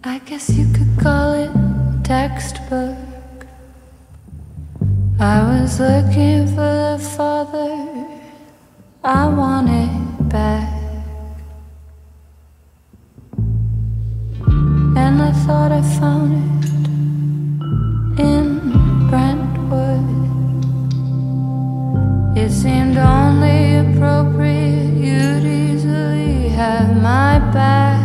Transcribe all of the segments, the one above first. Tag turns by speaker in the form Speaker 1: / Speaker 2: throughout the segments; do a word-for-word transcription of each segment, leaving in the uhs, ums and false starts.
Speaker 1: I guess you could call it textbook. I was looking for the father I wanted back, and I thought I found it in Brentwood. It seemed only appropriate you'd easily have my back.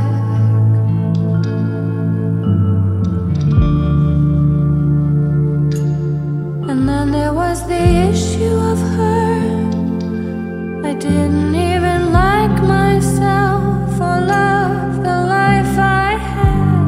Speaker 1: And then there was the issue of her. I didn't even like myself or love the life I had.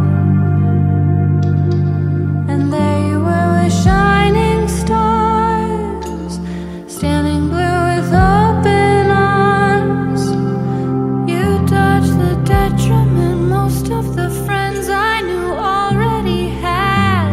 Speaker 1: And there you were with shining stars, standing blue with open arms. You dodged the detriment most of the friends I knew already had.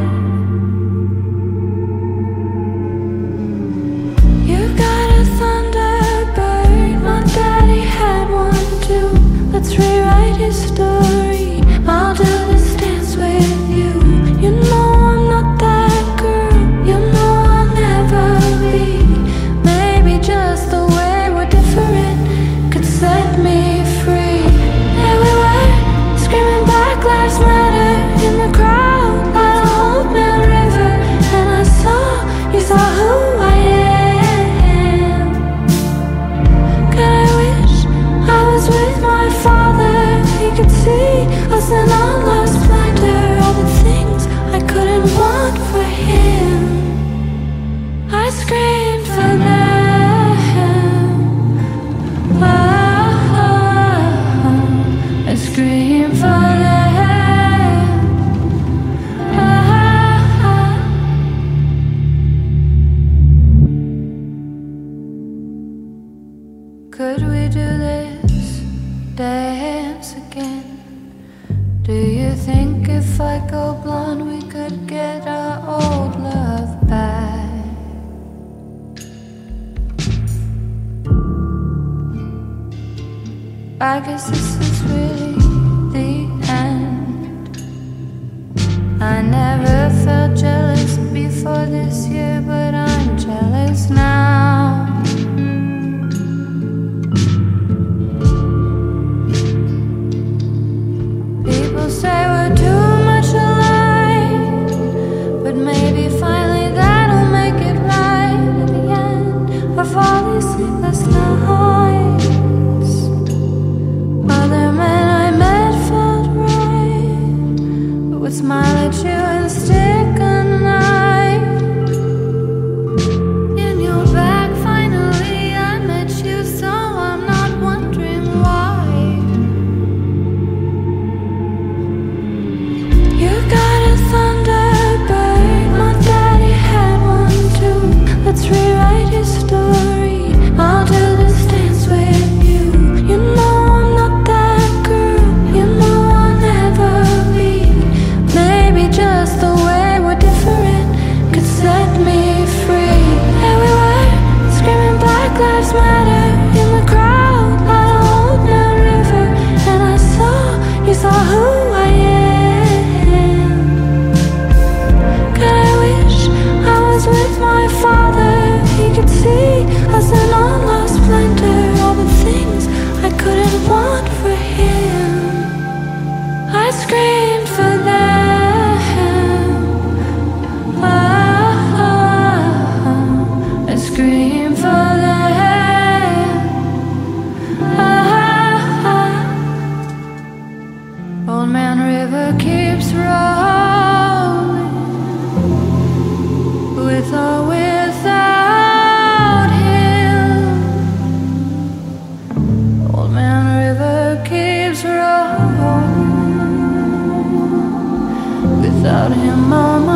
Speaker 1: You got a Thunderbird, my daddy had one too. Let's rewrite his story, I'll do this dance with you. You know I'm not that girl, you know I'll never be. Maybe just the way we're different could set me free. There we were, screaming Black Lives Matter in the crowd by the Old Man River. And I saw, you saw who I am. God, I wish I was with my father. He could see us in all our splendor, all the things I couldn't want for him. I screamed for them. Oh, I screamed for them. Oh, could we do this dance again? Do you think if I go blonde we could get our old love back? I guess this is really the end. I never felt jealous before this year, but I'm jealous now. People say we're too much alike, but maybe finally that'll make it right at the end of all these sleepless nights. Other men I met felt right, but would smile at you and stick a knife in your back. Finally I met you, so I'm not wondering why. You got a Thunderbird, my daddy had one too. Let's rewrite his story, I'll do this dance with you. You know I'm not that girl, you know I'll never be. Maybe just the way we're different could set me free. There we were, screaming Black Lives Matter in the crowd by the Old Man River. And I saw, you saw who I am. God, I wish I was with my father. He could see us in all our splendor, all the things I couldn't want for him. I screamed for them. Oh, I screamed for them. Oh, Old Man River keeps rolling, with or without him. Old Man River keeps rolling, without him on my